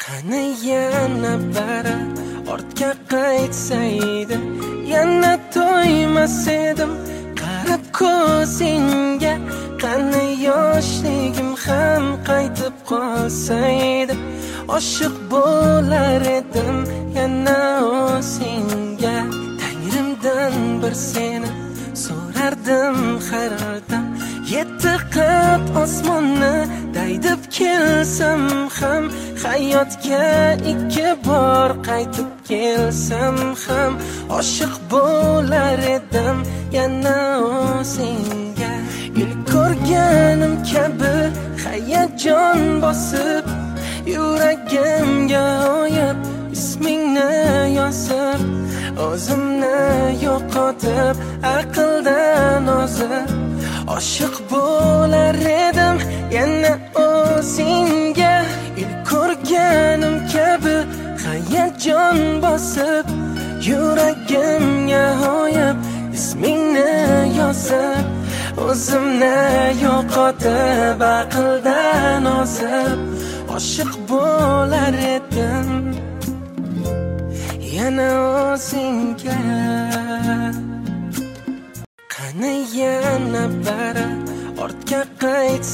Qani yana bari ortga qaytsaydi, yana to'ymas edim qarab ko'zingga. Qani yoshligim ham qaytib qolsaydi, oshiq bo'lar edim yana o'zingga. Tangrimdan bir seni so'rardim har dam, yetti qat osmonni daydib kelsam ham, hayotga ikki bor qaytib kelsam ham, oshiq bo'lar edim yana o'zingga. Ilk ko'rganim kabi hayajon bosib, yuragimga oyib ismingni yozib, o'zimni yo'qotib aqldan ozib, oshiq bo'lar edim yana o'zingga. Ilk ko'rganim kabi hayajon bosib, yuragimga oyib ismingni yozib, o'zimni yo'qotib aqldan ozib, oshiq bo'lar edim yana o'zingga. Qani yana bari ortga qaytsaydi,